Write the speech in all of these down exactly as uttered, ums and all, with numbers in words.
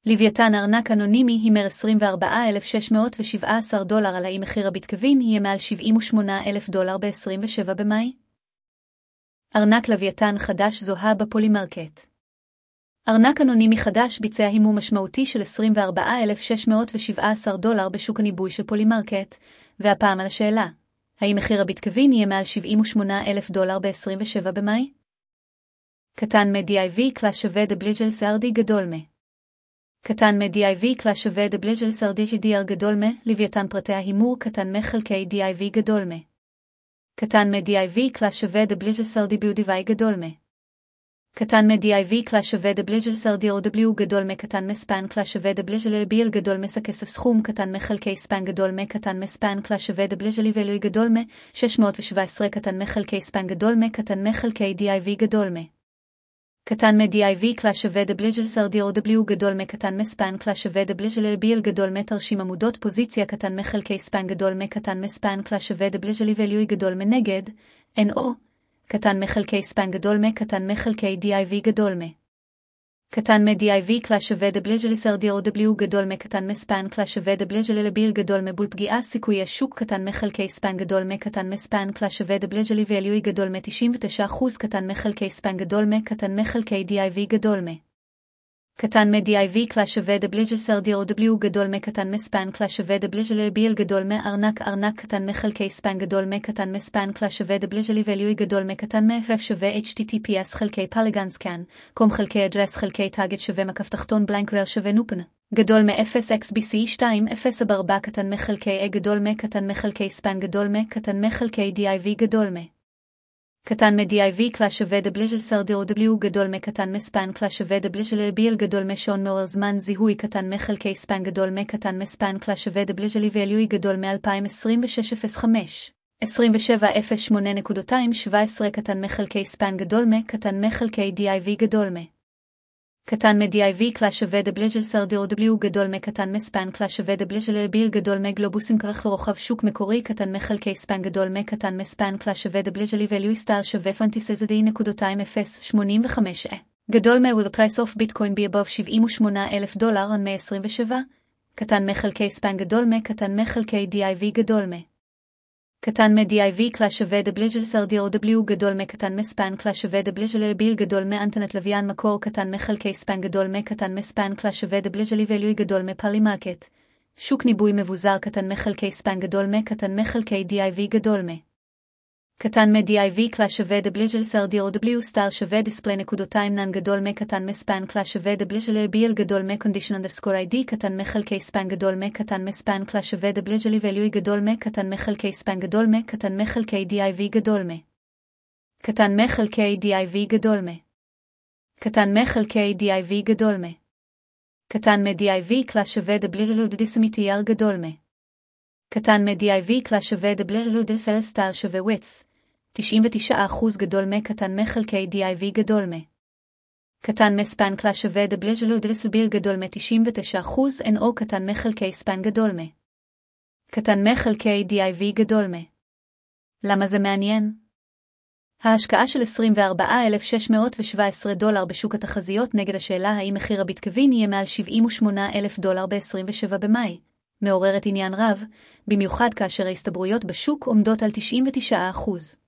לוויתן ארנק אנונימי הימר עשרים וארבעה אלף שש מאות שבע עשרה דולר על האם מחיר הביטקוין יהיה מעל שבעים ושמונה אלף דולר ב-עשרים ושבעה במאי? ארנק לוויתן חדש זוהה בפולימרקט. ארנק אנונימי חדש ביצע הימור משמעותי של עשרים וארבעה אלף שש מאות שבע עשרה דולר בשוק הניבוי של פולימרקט, והפעם על השאלה, האם מחיר הביטקוין יהיה מעל שבעים ושמונה אלף דולר ב-עשרים ושבעה במאי? קטן מ-די איי וי קלאס שווה דבליג'ל סרדי גדול מ. קטן מ-די איי וי קלאס שווה דבליג'ל סרדי ג'י-די-אר גדול מ, לוויתן פרטי ההימור קטן מ חלקי די איי וי גדול מ. קטן מ-די איי וי קלאס שווה דבליג'ל סרדי ביודיווי גדול מ. קטן מ-די איי וי קלאס שווה דבליג'ל סרדי או דבליו גדול מ קטן מספן קלאס שווה דבליג'ל ביל גדול מס הכסף סכום קטן מחלקי ספן גדול מ קטן מספן קלאס שווה דבליג'ל ואלוי גדול מ שש מאות שבע עשרה קטן מחלקי ספן גדול מ קטן מחלקי די איי וי גדול מ. קטן מ-די איי וי קלאס שווה דבליג'ל סרדי או דבליו גדול מ קטן מספן קלאס שווה דבליג'ל ביל גדול מ תרשים עמודות פוזיציה קטן מחלקי ספן גדול מ קטן מספן קלאס שווה דבליג'ל ואלוי גדול מ נגד אן או קטן מחלקי ספן גדול מ קטן מחלקי די איי וי גדול מ. קטן מ-די איי וי קלאס שווה דבליג'ל סרדי או דבליו גדול מ קטן מספן קלאס שווה דבליג'ל ביל גדול מ בול פגיעה סיכוי השוק קטן מחלקי ספן גדול מ קטן מספן קלאס שווה דבליג'ל ואלוי גדול מ תשעים ותשעה אחוז קטן מחלקי ספן גדול מ קטן מחלקי די איי וי גדול מ. קטן מ-די איי וי קלאס שווה דבליג'ל סרדי או דבליו גדול מ קטן מספן קלאס שווה דבליג'ל ביל גדול מ ארנק ארנק קטן מחלקי ספן גדול מ קטן מספן קלאס שווה דבליג'ל ואלוי גדול מ קטן מ רף שווה אייץ' טי טי פי אס חלקי פלגן סקן קום חלקי אדרס חלקי טאגט שווה מקף תחתון בלנק רר שווה נופן גדול מ אפס אקס בי סי שתיים אפס ארבע קטן מחלקי A גדול מ קטן מחלקי ספן גדול מ קטן מחלקי די איי וי גדול מ. קטן מ-די איי וי קלאס שווה דבליג'ל סרדי או דבליו גדול מ קטן מספן קלאס שווה דבליג'ל ביל גדול מ שון מעורר זמן זיהוי קטן מחלקי ספן גדול מ קטן מספן קלאס שווה דבליג'ל ואלוי גדול מ-אלפיים עשרים ושש אפס חמש עשרים ושבע אפס שמונה שבע עשרה קטן מחלקי ספן גדול מ קטן מחלקי די איי וי גדול מ. קטן מ-די איי וי קלאס שווה דבליג'ל סרדי או דבליו גדול מ קטן מספן קלאס שווה דבליג'ל ביל גדול מ גלובוסים כרך ורוחב שוק מקורי קטן מחלקי ספן גדול מ קטן מספן קלאס שווה דבליג'ל ואלוי סטאר שווה פנטיסזדי נקודתיים אפס שמונים וחמש גדול מ with the price of bitcoin be above שבעים ושמונה אלף דולר on מאה עשרים ושבע קטן מחלקי ספן גדול מ קטן מחלקי די איי וי גדול מ. קטן מ-די איי וי קלאס שווה דבליג'ל סרדי או דבליו גדול מ קטן מספן קלאס שווה דבליג'ל ביל גדול מ אנטנת לוויין מקור קטן מחלקי ספן גדול מ קטן מספן קלאס שווה דבליג'ל ואלוי גדול מ פולימרקט שוק ניבוי מבוזר קטן מחלקי ספן גדול מ קטן מחלקי די איי וי גדול מ. קטן מ-די איי וי קלאס שווה דבליג'ל סרדי או דבליו סטאר שווה דיספלי נקודתיים נן גדול מ קטן מספן קלאס שווה דבליג'ל ביל גדול מ קונדישן אנדרסקור איי די קטן מחלקי ספן גדול מ קטן מספן קלאס שווה דבליג'ל ואלוי גדול מ קטן מחלקי ספן גדול מ קטן מחלקי די איי וי גדול מ. קטן מחלקי די איי וי גדול מ. קטן מחלקי די איי וי גדול מ. קטן מ-די איי וי קלאס שווה דבליג'ל דיסמיטייר גדול מ. קטן מ-די איי וי קלאס שווה דבליג'ל דיספל סטאר שווה width תשעים ותשעה אחוז גדול מ קטן מחלקי די איי וי גדול מ. קטן מספן קלאס שווה דבליג'ל דיסביל גדול מ תשעים ותשעה אחוז אן או קטן מחלקי ספן גדול מ. קטן מחלקי די איי וי גדול מ. למה זה מעניין? ההשקעה של עשרים וארבעה אלף שש מאות שבע עשרה דולר בשוק התחזיות נגד השאלה האם מחיר הביטקוין יהיה מעל שבעים ושמונה אלף דולר ב-עשרים ושבעה במאי, מעוררת עניין רב, במיוחד כאשר ההסתברויות בשוק עומדות על תשעים ותשעה אחוז.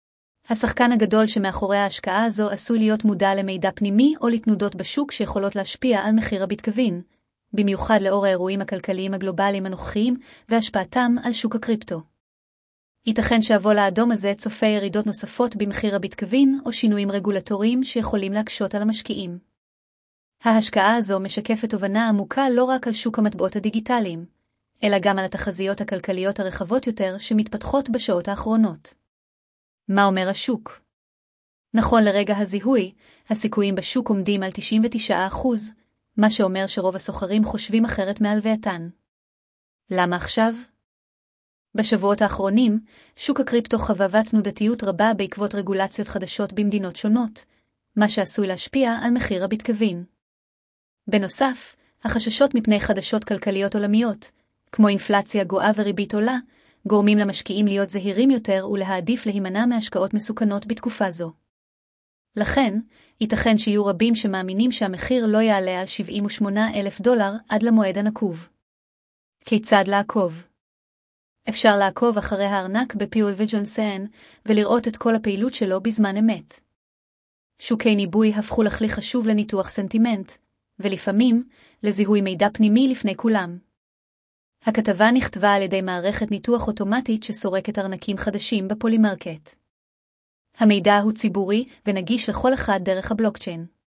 השחקן הגדול שמאחורי ההשקעה הזו עשוי להיות מודע למידע פנימי או לתנודות בשוק שיכולות להשפיע על מחיר הביטקוין, במיוחד לאור האירועים הכלכליים הגלובליים הנוכחיים והשפעתם על שוק הקריפטו. ייתכן שהוול האדום הזה צופה ירידות נוספות במחיר הביטקוין או שינויים רגולטוריים שיכולים להקשות על המשקיעים. ההשקעה הזו משקפת תובנה עמוקה לא רק על שוק המטבעות הדיגיטליים, אלא גם על התחזיות הכלכליות הרחבות יותר שמתפתחות בשעות האחרונות. מה אומר השוק? נכון לרגע הזיהוי, הסיכויים בשוק עומדים על תשעים ותשעה אחוז, מה שאומר שרוב הסוחרים חושבים אחרת מהלווייתן. למה עכשיו? בשבועות האחרונים, שוק הקריפטו חווה תנודתיות רבה בעקבות רגולציות חדשות במדינות שונות, מה שעשוי להשפיע על מחיר הביטקוין. בנוסף, החששות מפני חדשות כלכליות עולמיות, כמו אינפלציה גואה וריבית עולה, גורמים למשקיעים להיות זהירים יותר ולהעדיף להימנע מהשקעות מסוכנות בתקופה זו. לכן, ייתכן שיהיו רבים שמאמינים שהמחיר לא יעלה על שבעים ושמונה אלף דולר עד למועד הנקוב. כיצד לעקוב? אפשר לעקוב אחרי הארנק בפיולוויג'ונסן ולראות את כל הפעילות שלו בזמן אמת. שוקי ניבוי הפכו לכלי חשוב לניתוח סנטימנט, ולפעמים לזיהוי מידע פנימי לפני כולם. הכתבה נכתבה על ידי מערכת ניתוח אוטומטית שסורקת ארנקים חדשים בפולימרקט. המידע הוא ציבורי ונגיש לכל אחד דרך הבלוקצ'יין.